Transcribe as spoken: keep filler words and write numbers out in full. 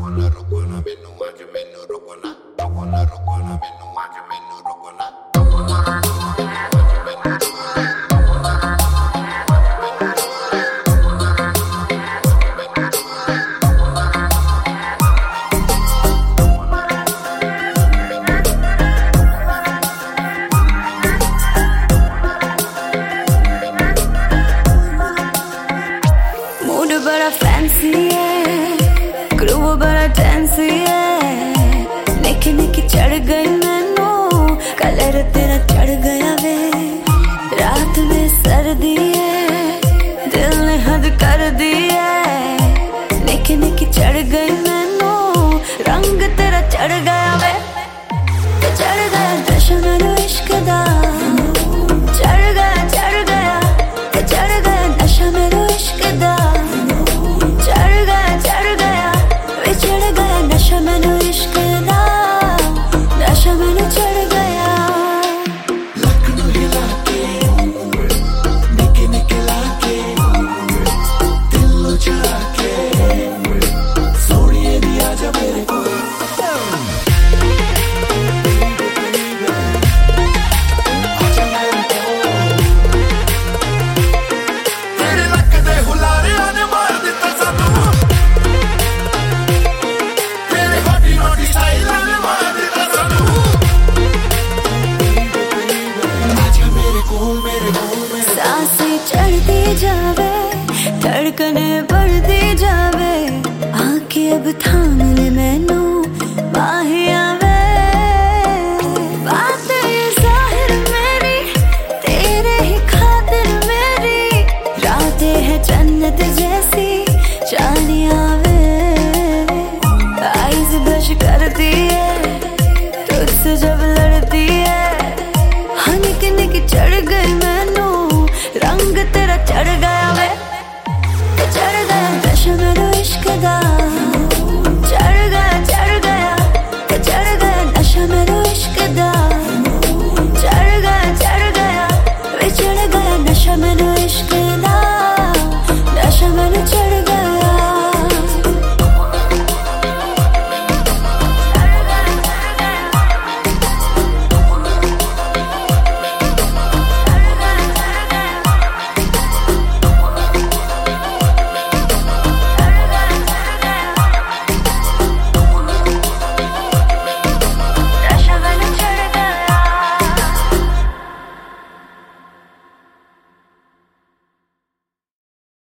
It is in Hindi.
ਨਾ ਰੋਕੋ ਨਾ ਮੈਨੂੰ ਅੱਜ ਮੈਨੂੰ ਰੋਕੋ ਨਾ ਰੋਕੋ ਨਾ ਰੋਕੋ ਨਾ ਮੈਨੂੰ ਅੱਜ ਮੈਨੂੰ ਰੋਕੋ ਨਾ ਰੋਕੋ ਨਾ बड़ा फैंसी है ग्रूव बड़ा टेंसी है निकी निकी चढ़ गई मैनू कलर तेरा चढ़ गया वे रात में सर्दी है दिल ने हद कर दी है निकी निकी चढ़ गई मैनू रंग तेरा चढ़ गया वे चढ़ गया नशा मैनू इश्क दा चढ़ गया चढ़ गया चढ़ गया नशा मैनू इश्क दा मैनू इश्क दा नशा मैनू चढ़ गया लखनऊ हिला के निके निके लाके दिल चढ़ा के सोनिए दी आजा मेरे को तेरे लक दे हुलारे ने मार दिता सानू सांसें चढ़ती जावे धड़कने बढ़ती जावे आके अब थाम ले मैनू